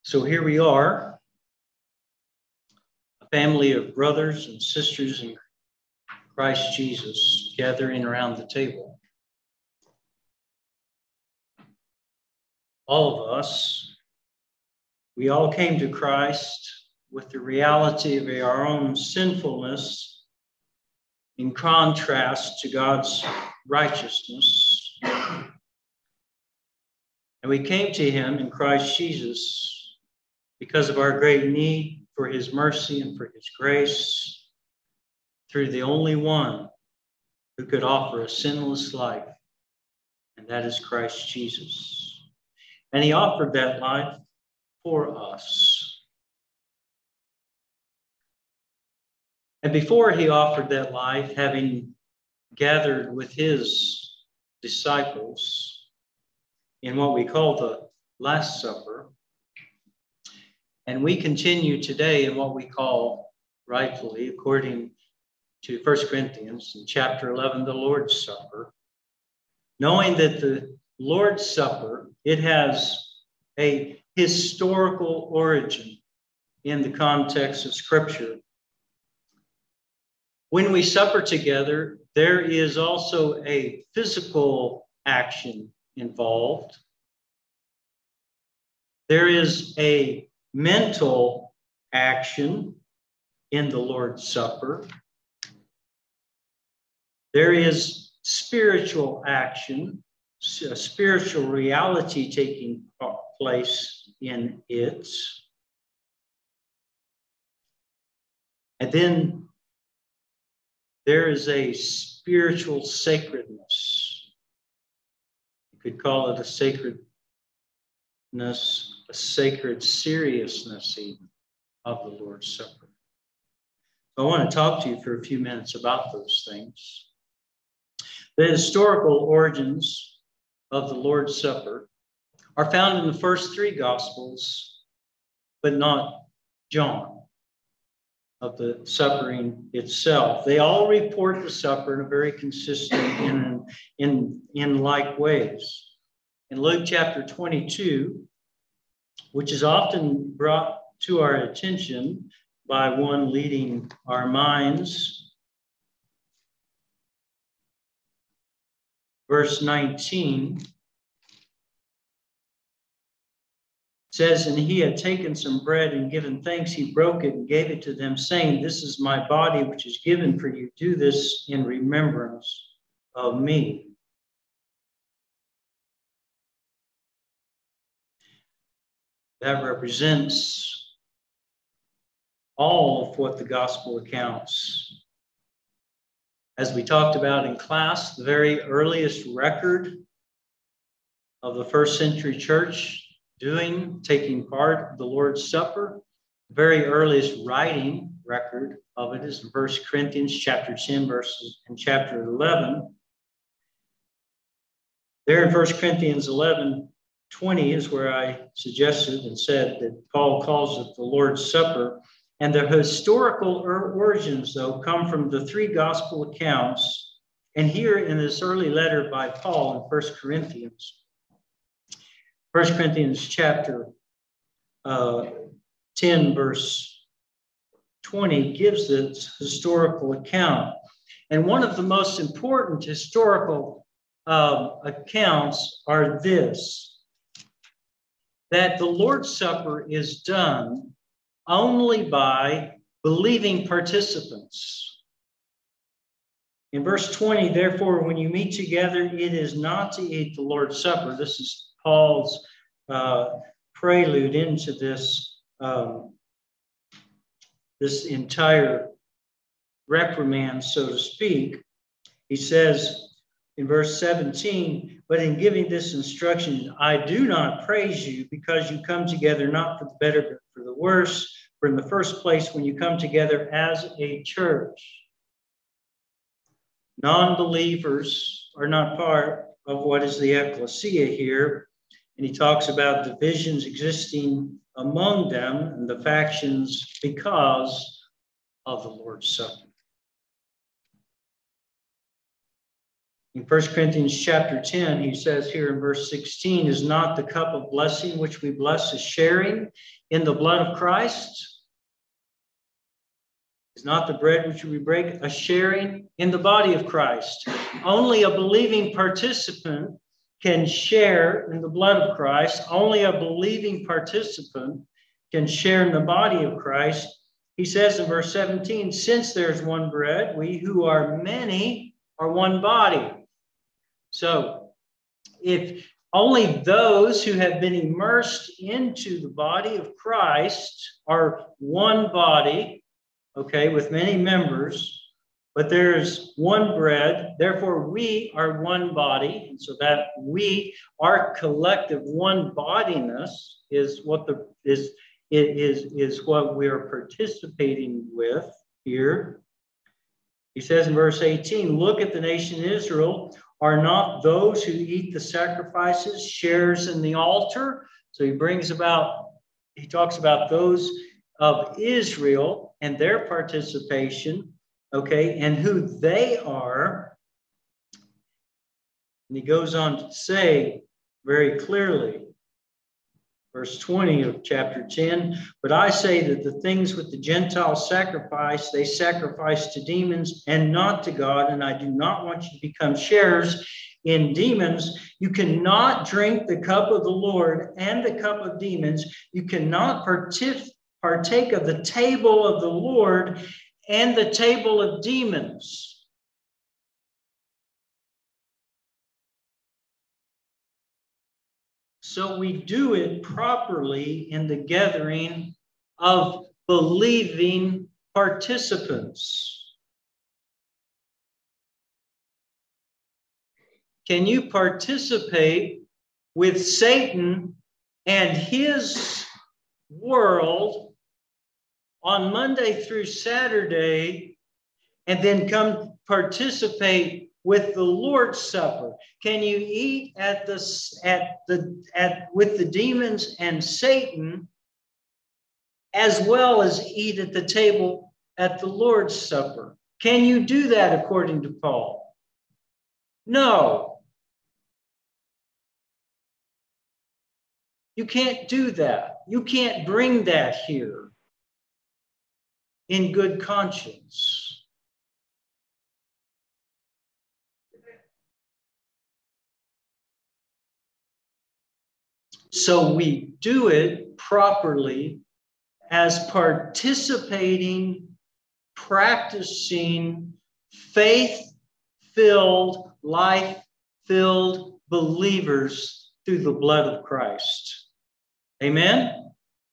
So here we are, a family of brothers and sisters in Christ Jesus gathering around the table. All of us, we all came to Christ with the reality of our own sinfulness in contrast to God's righteousness. And we came to him in Christ Jesus because of our great need for his mercy and for his grace through the only one who could offer a sinless life, and that is Christ Jesus. And he offered that life for us. And before he offered that life, having gathered with his disciples in what we call the Last Supper, and we continue today in what we call, rightfully, according to 1 Corinthians in chapter 11, the Lord's Supper, knowing that the Lord's Supper, it has a historical origin in the context of Scripture. When we supper together, there is also a physical action involved. There is a mental action in the Lord's Supper. There is spiritual action, a spiritual reality taking place in it. And then there is a spiritual sacredness. You could call it a sacredness, a sacred seriousness even of the Lord's Supper. I want to talk to you for a few minutes about those things. The historical origins of the Lord's Supper are found in the first three Gospels, but not John, of the suppering itself. They all report the supper in a very consistent in like ways. In Luke chapter 22, which is often brought to our attention by one leading our minds, verse 19 says, "And he had taken some bread and given thanks, he broke it and gave it to them, saying, 'This is my body, which is given for you. Do this in remembrance of me.'" That represents all of what the gospel accounts. As we talked about in class, the very earliest record of the first century church taking part of the Lord's Supper, the very earliest writing record of it is in 1 Corinthians chapter 10, verses and chapter 11. There in 1 Corinthians 11:20 is where I suggested and said that Paul calls it the Lord's Supper. And the historical origins, though, come from the three gospel accounts. And here in this early letter by Paul in 1 Corinthians, 1 Corinthians chapter 10, verse 20 gives this historical account. And one of the most important historical accounts are this, that the Lord's Supper is done only by believing participants. In verse 20, "Therefore, when you meet together, it is not to eat the Lord's Supper." This is Paul's prelude into this entire reprimand, so to speak. He says in verse 17, "But in giving this instruction, I do not praise you because you come together not for the better, but for the worse. For in the first place, when you come together as a church, non-believers are not part of what is the ecclesia here." And he talks about divisions existing among them and the factions because of the Lord's Supper. In 1 Corinthians chapter 10, he says here in verse 16, is not the cup of blessing which we bless a sharing in the blood of Christ? Is not the bread which we break a sharing in the body of Christ? Only a believing participant can share in the blood of Christ. Only a believing participant can share in the body of Christ. He says in verse 17, since there's one bread, we who are many are one body. So if only those who have been immersed into the body of Christ are one body, okay, with many members, but there's one bread, therefore we are one body, and so that we, our collective one bodiness is what what we are participating with here. He says in verse 18, look at the nation Israel. Are not those who eat the sacrifices shares in the altar? So he talks about those of Israel and their participation, okay, and who they are. And he goes on to say very clearly, verse 20 of chapter 10, but I say that the things which the Gentiles sacrifice, they sacrifice to demons and not to God, and I do not want you to become sharers in demons. You cannot drink the cup of the Lord and the cup of demons. You cannot partake of the table of the Lord and the table of demons. So we do it properly in the gathering of believing participants. Can you participate with Satan and his world on Monday through Saturday and then come participate with the Lord's Supper? Can you eat with the demons and Satan as well as eat at the table at the Lord's Supper? Can you do that according to Paul? No. You can't do that. You can't bring that here in good conscience. So we do it properly as participating, practicing, faith-filled, life-filled believers through the blood of Christ. Amen?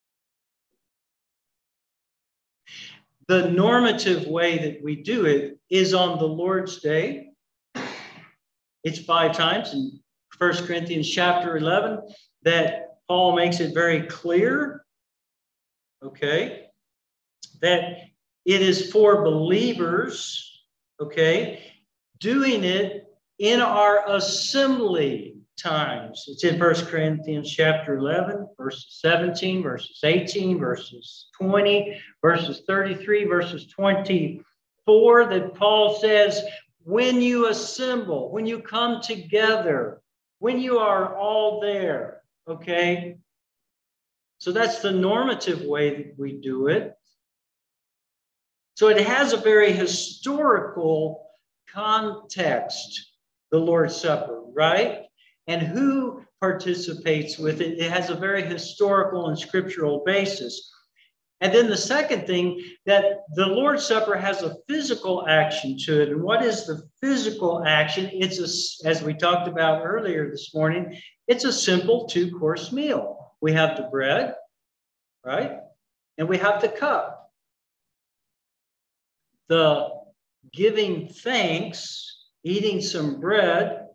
The normative way that we do it is on the Lord's Day. It's 5 times in 1 Corinthians chapter 11 that Paul makes it very clear, okay, that it is for believers, okay, doing it in our assembly times. It's in 1 Corinthians chapter 11, verses 17, verses 18, verses 20, verses 33, verses 24, that Paul says, when you assemble, when you come together, when you are all there, okay? So that's the normative way that we do it. So it has a very historical context, the Lord's Supper, right? And who participates with it? It has a very historical and scriptural basis. And then the second thing, that the Lord's Supper has a physical action to it. And what is the physical action? As we talked about earlier this morning, it's a simple 2-course meal. We have the bread, right? And we have the cup. The giving thanks, eating some bread,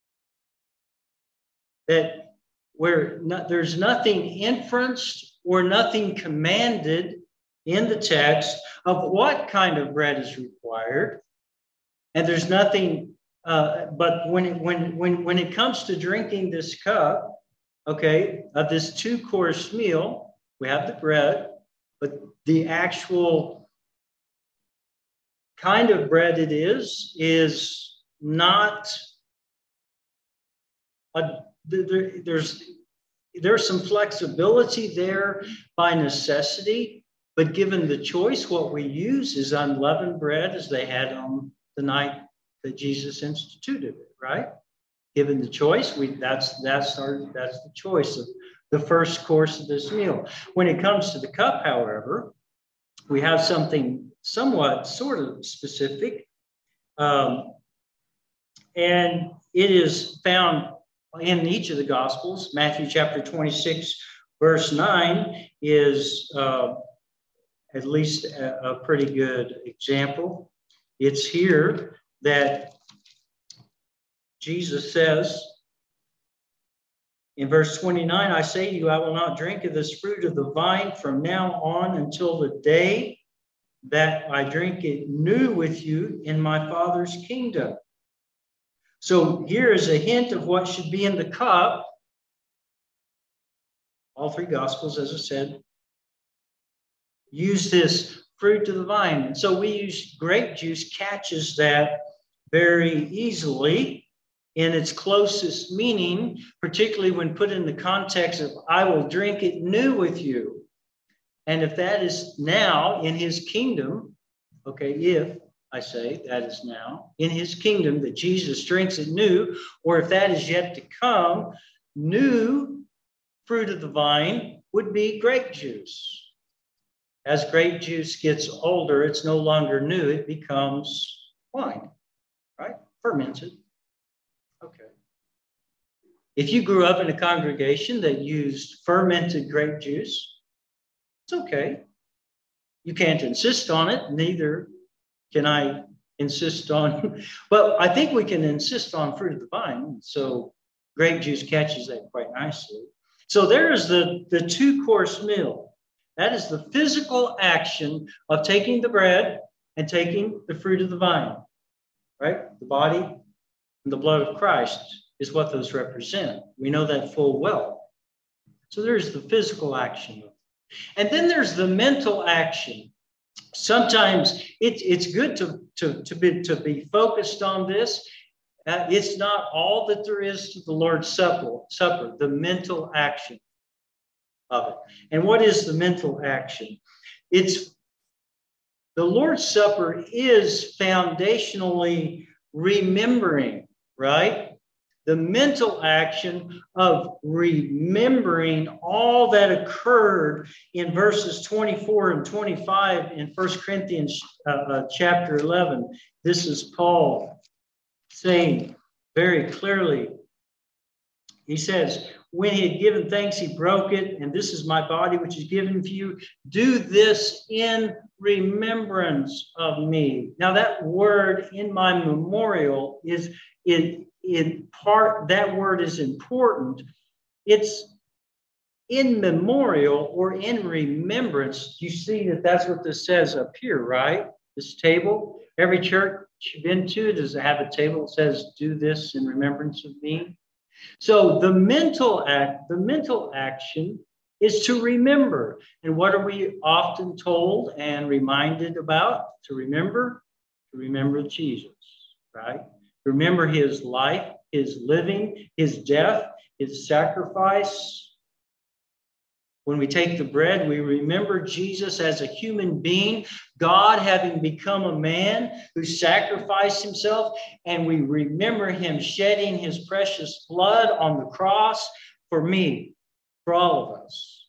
that there's nothing inferenced or nothing commanded in the text of what kind of bread is required. And there's nothing, but when it comes to drinking this cup, okay, of this 2-course meal, we have the bread, but the actual kind of bread it is not there's some flexibility there by necessity, but given the choice, what we use is unleavened bread as they had on the night that Jesus instituted it, right? Given the choice, that's the choice of the first course of this meal. When it comes to the cup, however, we have something somewhat sort of specific. And it is found in each of the Gospels. Matthew chapter 26, verse 9 is at least a pretty good example. It's here that Jesus says in verse 29, I say to you, I will not drink of this fruit of the vine from now on until the day that I drink it new with you in my Father's kingdom. So here is a hint of what should be in the cup. All three Gospels, as I said, use this fruit of the vine. And so we use grape juice, catches that very easily in its closest meaning, particularly when put in the context of, I will drink it new with you. And if that is now in his kingdom, okay, if I say that is now in his kingdom that Jesus drinks it new, or if that is yet to come, new fruit of the vine would be grape juice. As grape juice gets older, it's no longer new, it becomes wine, right? Fermented. Okay. If you grew up in a congregation that used fermented grape juice, it's okay. You can't insist on it, neither can I insist on, but I think we can insist on fruit of the vine. So grape juice catches that quite nicely. So there is the two-course meal. That is the physical action of taking the bread and taking the fruit of the vine, right? The body and the blood of Christ is what those represent. We know that full well. So there's the physical action. And then there's the mental action. Sometimes it's good to be focused on this. It's not all that there is to the Lord's Supper, the mental action of it. And what is the mental action? It's the Lord's Supper is foundationally remembering, right? The mental action of remembering all that occurred in verses 24 and 25 in 1 Corinthians chapter 11. This is Paul saying very clearly, he says, when he had given thanks, he broke it, and this is my body, which is given for you. Do this in remembrance of me. Now, that word in my memorial is in part, that word is important. It's in memorial or in remembrance. You see that that's what this says up here, right? This table. Every church you've been to, does it have a table that says, do this in remembrance of me? So the mental action is to remember. And what are we often told and reminded about? To remember Jesus, right? Remember his life, his living, his death, his sacrifice. When we take the bread, we remember Jesus as a human being, God having become a man who sacrificed himself, and we remember him shedding his precious blood on the cross for me, for all of us.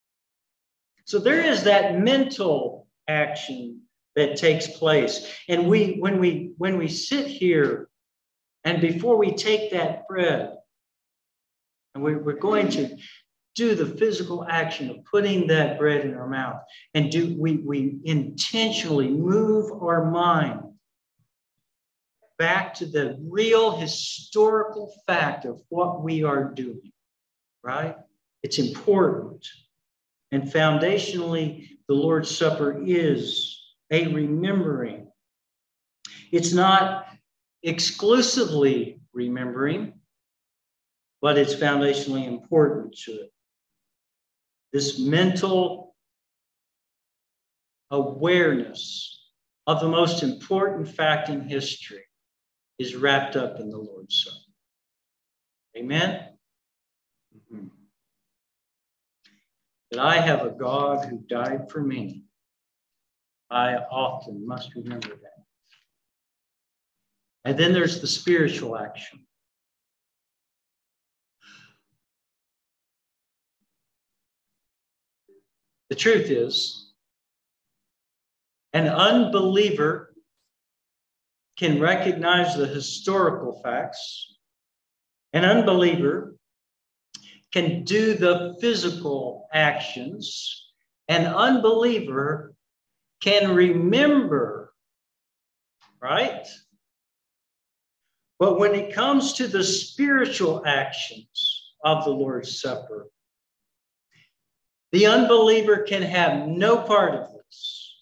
So there is that mental action that takes place. And when we sit here, and before we take that bread, and we're going to do the physical action of putting that bread in our mouth, and we intentionally move our mind back to the real historical fact of what we are doing, right? It's important. And foundationally, the Lord's Supper is a remembering. It's not exclusively remembering, but it's foundationally important to it. This mental awareness of the most important fact in history is wrapped up in the Lord's Supper. Amen? Mm-hmm. That I have a God who died for me. I often must remember that. And then there's the spiritual action. The truth is, an unbeliever can recognize the historical facts. An unbeliever can do the physical actions. An unbeliever can remember, right? But when it comes to the spiritual actions of the Lord's Supper, the unbeliever can have no part of this.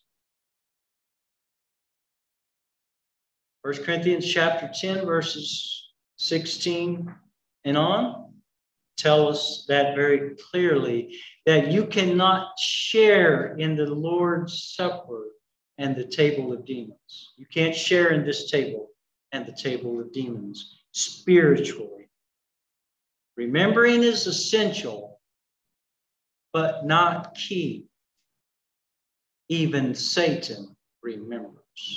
1 Corinthians chapter 10, verses 16 and on tell us that very clearly, that you cannot share in the Lord's Supper and the table of demons. You can't share in this table and the table of demons spiritually. Remembering is essential, but not key. Even Satan remembers.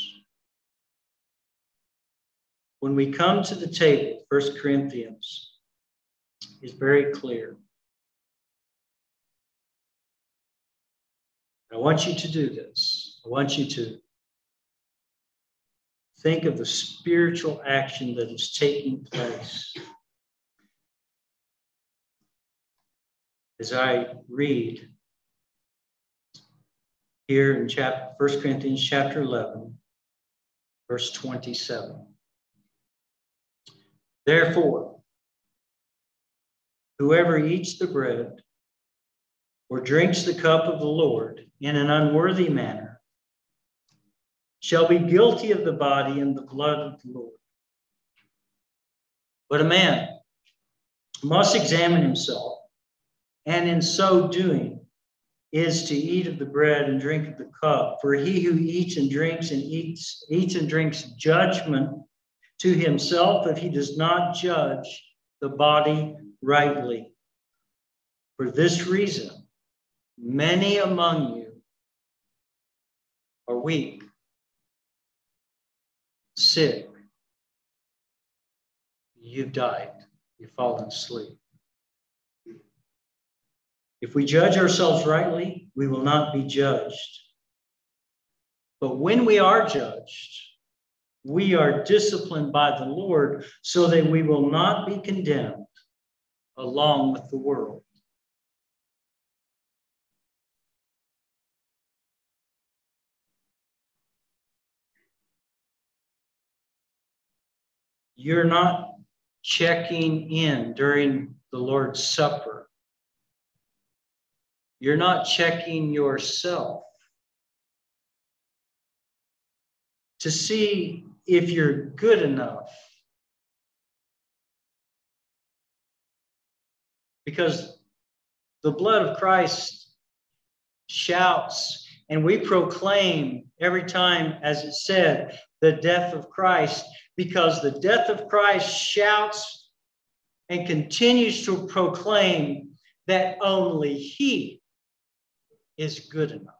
When we come to the table, 1 Corinthians is very clear. I want you to do this. I want you to think of the spiritual action that is taking place. As I read here in 1 Corinthians chapter 11, verse 27. Therefore, whoever eats the bread or drinks the cup of the Lord in an unworthy manner shall be guilty of the body and the blood of the Lord. But a man must examine himself, and in so doing is to eat of the bread and drink of the cup. For he who eats and drinks judgment to himself if he does not judge the body rightly. For this reason, many among you are weak, sick. You've died. You've fallen asleep. If we judge ourselves rightly, we will not be judged. But when we are judged, we are disciplined by the Lord so that we will not be condemned along with the world. You're not checking in during the Lord's Supper. You're not checking yourself to see if you're good enough. Because the blood of Christ shouts, and we proclaim every time, as it said, the death of Christ, because the death of Christ shouts and continues to proclaim that only He is good enough.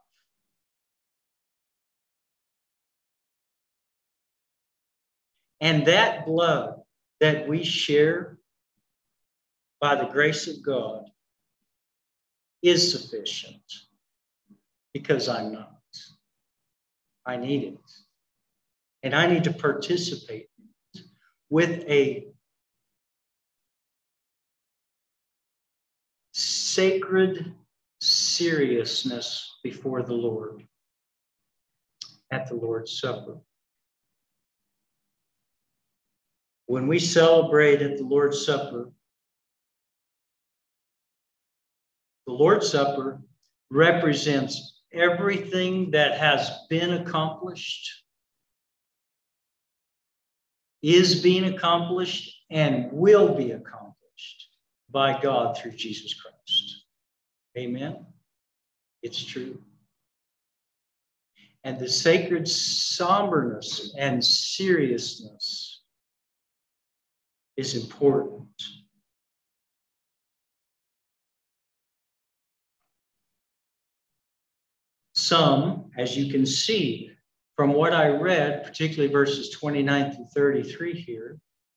And that blood that we share by the grace of God is sufficient, because I'm not. I need it. And I need to participate in it with a sacred seriousness before the Lord at the Lord's Supper. When we celebrate at the Lord's Supper represents everything that has been accomplished, is being accomplished, and will be accomplished by God through Jesus Christ. Amen? It's true. And the sacred somberness and seriousness is important. Some, as you can see from what I read, particularly verses 29 through 33 here,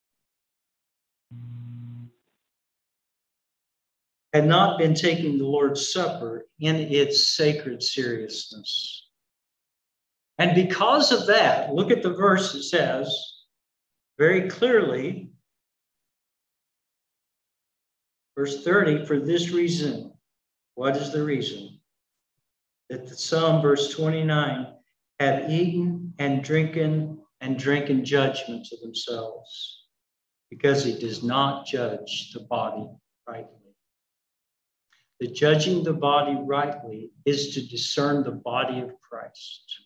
had not been taking the Lord's Supper in its sacred seriousness. And because of that, look at the verse. It says very clearly, verse 30, for this reason. What is the reason? That some, verse 29, have eaten and drinking judgment to themselves, because he does not judge the body rightly. The judging the body rightly is to discern the body of Christ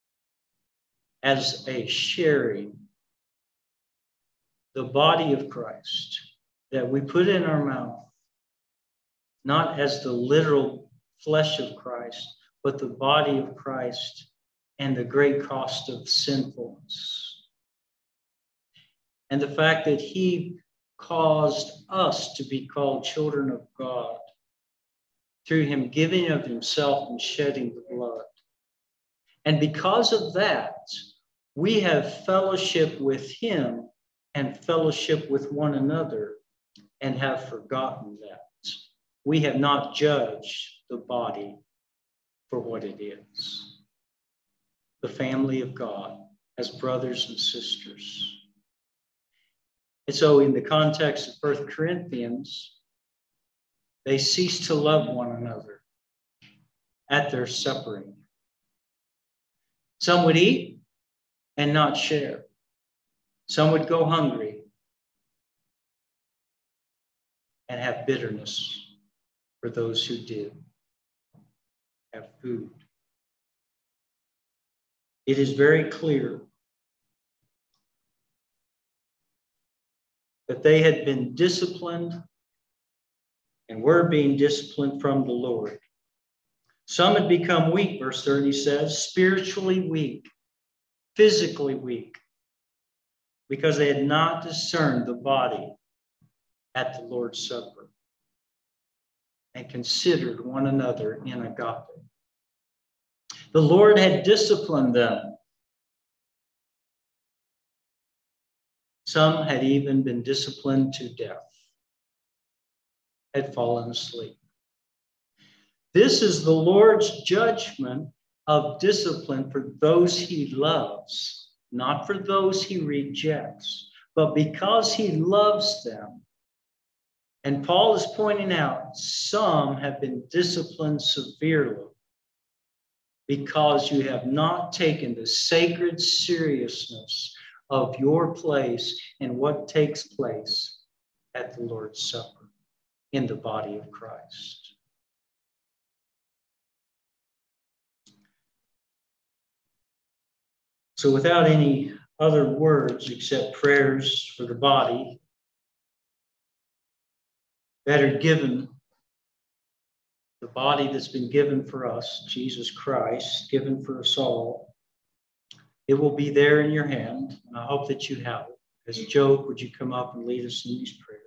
as a sharing, the body of Christ that we put in our mouth, not as the literal flesh of Christ, but the body of Christ and the great cost of sinfulness. And the fact that he caused us to be called children of God through him giving of himself and shedding the blood. And because of that, we have fellowship with him and fellowship with one another, and have forgotten that. We have not judged the body for what it is. The family of God as brothers and sisters. And so in the context of 1 Corinthians, they cease to love one another at their suppering. Some would eat and not share. Some would go hungry and have bitterness for those who did have food. It is very clear that they had been disciplined and were being disciplined from the Lord. Some had become weak, verse 30 says, spiritually weak, physically weak, because they had not discerned the body at the Lord's Supper and considered one another in agape. The Lord had disciplined them. Some had even been disciplined to death, had fallen asleep. This is the Lord's judgment of discipline for those he loves, not for those he rejects, but because he loves them. And Paul is pointing out some have been disciplined severely because you have not taken the sacred seriousness of your place and what takes place at the Lord's Supper in the body of Christ. So without any other words except prayers for the body that are given, the body that's been given for us, Jesus Christ, given for us all, it will be there in your hand, and I hope that you have it. As Joe, would you come up and lead us in these prayers?